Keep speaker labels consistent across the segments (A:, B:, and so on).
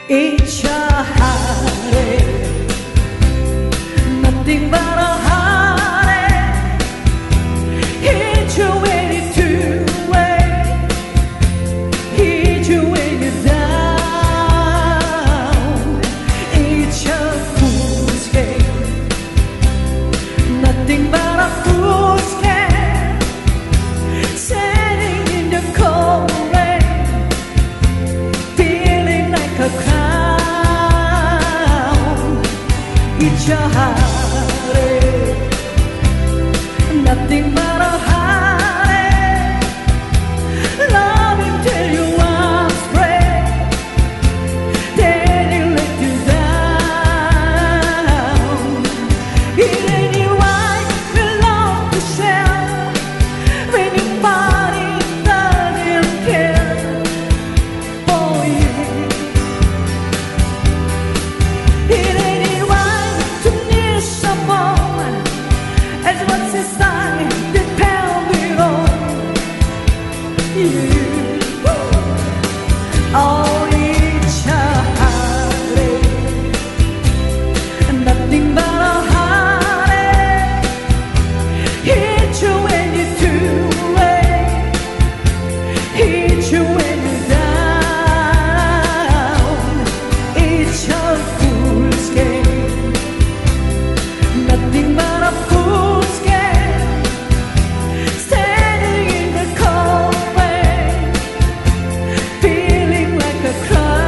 A: It's your heartache, nothing but a heartache. Hit you when you're too late, hit you when you're down. It's your fool's game, nothing but a fool's game. Standing in the cold rain, feeling like a clown. It's your heartache, nothing but a heartache. Loving till your arms break, then you let you down. It ain't right, we love to share when your body doesn't care for you. It ain't right to need someone as what's inside depending on you. Oh, it's a heartache, nothing but a heartache. Hit you when you're too late, hit you when you're down. It's your fool's game, nothing but a fool's game. Standing in the cold rain, feeling like a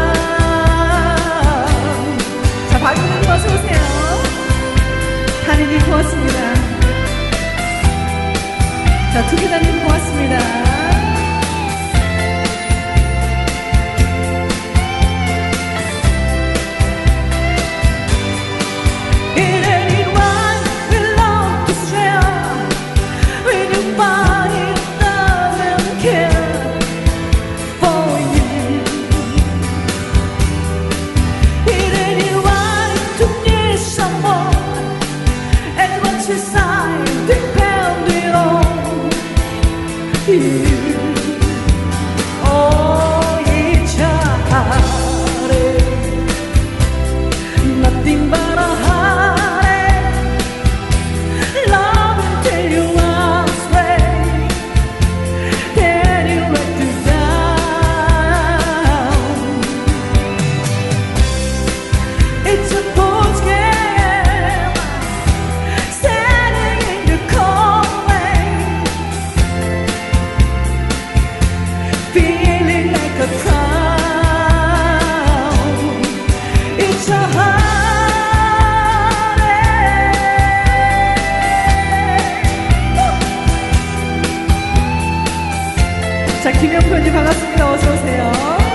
A: clown. 자, 박윤님 어서 오세요. 하느님 고맙습니다. 자, 두기다님 고맙습니다. It ain't right, we love to share when your body doesn't care for you. It ain't right to need someone and what's inside depending on you. Oh, it's a heartache, nothing but a heartache. Love until your arms break, then you let you down. It's a fool's game, standing in the cold rain, feeling like a clown. It's a heartache. 자, 김영표님 반갑습니다. 어서 오세요.